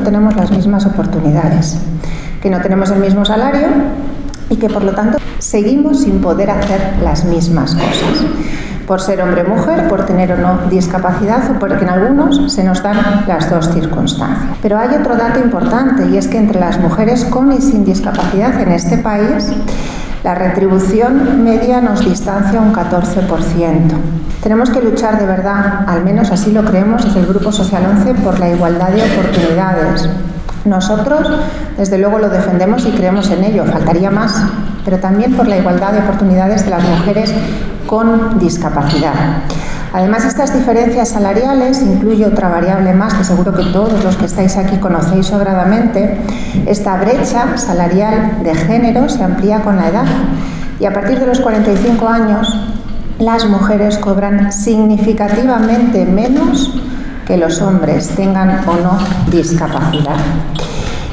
tenemos las mismas oportunidades, que no tenemos el mismo salario y que por lo tanto seguimos sin poder hacer las mismas cosas, por ser hombre o mujer, por tener o no discapacidad o porque en algunos se nos dan las dos circunstancias. Pero hay otro dato importante, y es que entre las mujeres con y sin discapacidad en este país, la retribución media nos distancia un 14%. Tenemos que luchar de verdad, al menos así lo creemos desde el Grupo Social 11, por la igualdad de oportunidades. Nosotros, desde luego, lo defendemos y creemos en ello, faltaría más, pero también por la igualdad de oportunidades de las mujeres con discapacidad. Además, estas diferencias salariales incluye otra variable más que seguro que todos los que estáis aquí conocéis sobradamente. Esta brecha salarial de género se amplía con la edad y a partir de los 45 años las mujeres cobran significativamente menos que los hombres, tengan o no discapacidad.